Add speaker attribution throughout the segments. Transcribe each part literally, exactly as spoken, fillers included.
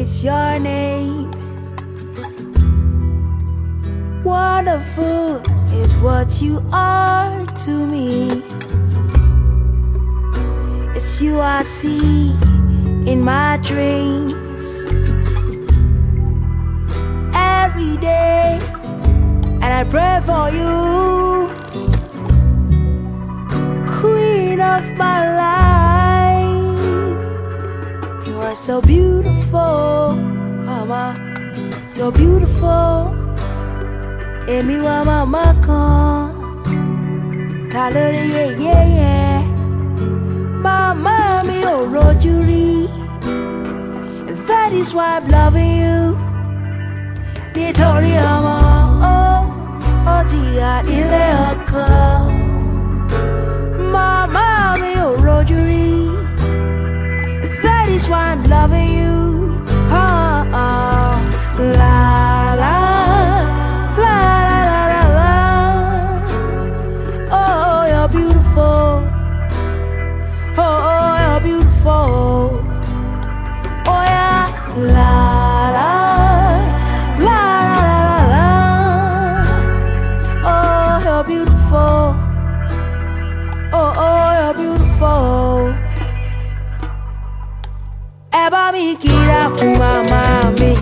Speaker 1: is your name. Wonderful is what you are to me. It's you I see in my dreams every day, and I pray for you, queen of my life. You are so beautiful, mama. You're beautiful. Emi wa mama kan, ta lórí yeah yeah yeah. Mama mi ò rojú rí. That is why I'm loving you. Nítorí ọmọ ó ó jìyà nílé ọkọ. Mama mi ò rojú rí. That is why I'm loving you. Oh, oh, la la la la la la. Oh, you're beautiful. Oh, oh, you're beautiful. Oh yeah, la la la la la la. Oh, you're beautiful. Oh, oh, you're beautiful. Ẹ bá mi kíra fún màmá mi.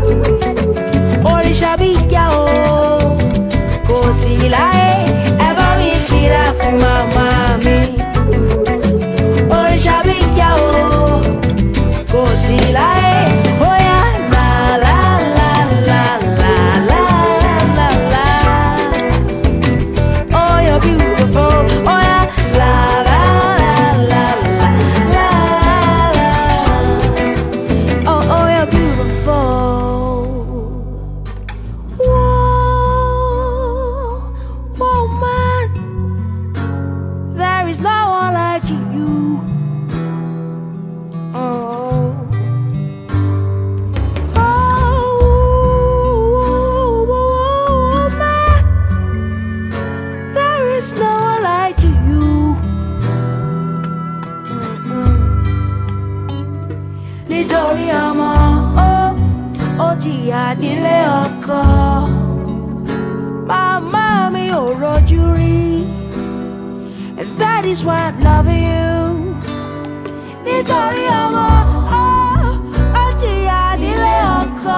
Speaker 1: Òrìṣà bíjà o, kò sí láyé. Ẹ bá mi kíra fún màmá mi. Òrìṣà bíjà o, kò sí láyé. Oh yeah, la la la la la la la la. Oh, you're beautiful. Oh yeah, la la la la la la. Oh, oh, you're beautiful. Whoa, woman, there is no one like you. Oh, oh, woman, there is no one like you. Nítorí ọmọ ó ó jìyà nílé ọkọ. Màmá mi ò rojú rí. That is why I'm loving you. Nítorí ọmọ ó ó jìyà nílé ọkọ.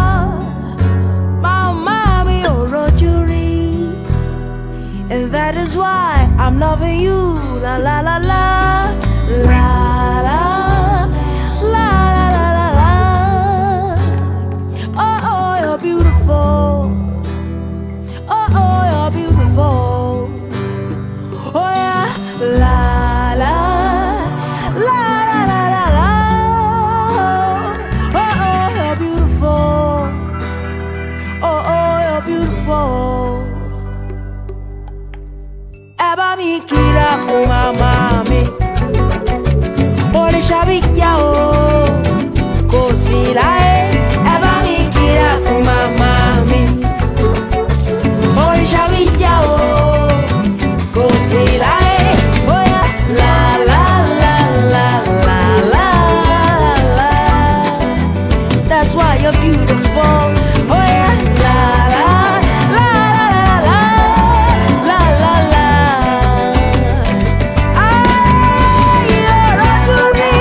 Speaker 1: Màmá mi ò rojú rí. And that is why I'm loving you. La la la la la la la la la la la. Oh, oh, you're beautiful. Oh, oh, you're beautiful. Oh yeah, la la la la la la la. Oh, oh, you're beautiful. Oh, oh, you're beautiful. Ẹ bá mi kíra fún màmá mi. Òrìṣà bíjà o, kò sí láyé. Ẹ bá mi kíra fún màmá mi. Òrìṣà bíjà o, kò sí láyé. Oh yeah, la la la la la la la. That's why you're beautiful. Oh yeah, la la la la la la la la. Ah, you're onto me,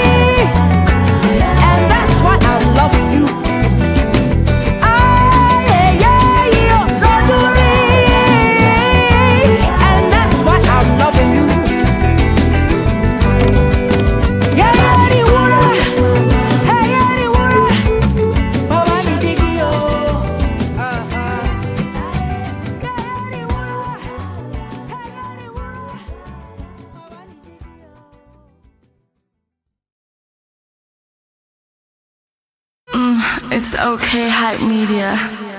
Speaker 1: and that's why I'm loving you. Ah, yeah, yeah, you're onto me, and that's why I'm loving you. Yeah, yeah, the water. Hey, yeah, the water. Baba ni digi yo. Ah, ah. Yeah, the water. Hey, yeah, the water. Baba ni digi yo.
Speaker 2: Mm, it's okay, Hype Media.